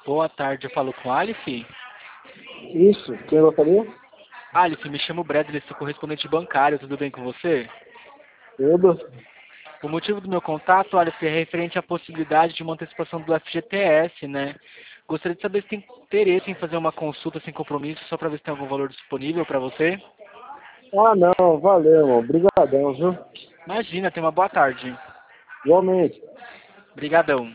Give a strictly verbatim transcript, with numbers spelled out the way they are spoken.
Boa tarde, eu falo com Alif. Isso, quem gostaria? Alif, me chamo Bradley, sou correspondente bancário, tudo bem com você? Tudo. O motivo do meu contato, Alif, é referente à possibilidade de uma antecipação do F G T S, né? Gostaria de saber se tem interesse em fazer uma consulta sem compromisso, só para ver se tem algum valor disponível para você. Ah, não, valeu, irmão. Obrigadão, viu? Imagina, tenha uma boa tarde. Igualmente. Obrigadão.